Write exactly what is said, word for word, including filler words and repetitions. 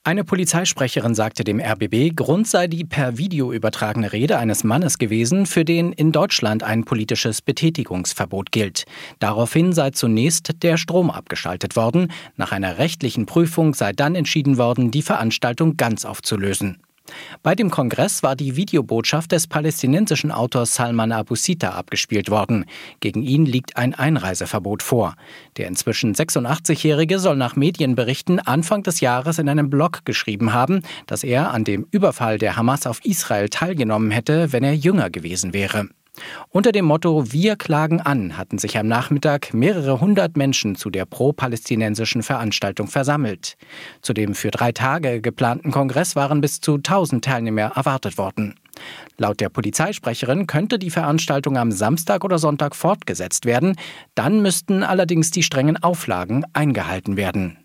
Eine Polizeisprecherin sagte dem R B B, Grund sei die per Video übertragene Rede eines Mannes gewesen, für den in Deutschland ein politisches Betätigungsverbot gilt. Daraufhin sei zunächst der Strom abgeschaltet worden. Nach einer rechtlichen Prüfung sei dann entschieden worden, die Veranstaltung ganz aufzulösen. Bei dem Kongress war die Videobotschaft des palästinensischen Autors Salman Abu Sitta abgespielt worden. Gegen ihn liegt ein Einreiseverbot vor. Der inzwischen sechsundachtzigjährige soll nach Medienberichten Anfang des Jahres in einem Blog geschrieben haben, dass er an dem Überfall der Hamas auf Israel teilgenommen hätte, wenn er jünger gewesen wäre. Unter dem Motto „Wir klagen an“ hatten sich am Nachmittag mehrere hundert Menschen zu der pro-palästinensischen Veranstaltung versammelt. Zu dem für drei Tage geplanten Kongress waren bis zu tausend Teilnehmer erwartet worden. Laut der Polizeisprecherin könnte die Veranstaltung am Samstag oder Sonntag fortgesetzt werden. Dann müssten allerdings die strengen Auflagen eingehalten werden.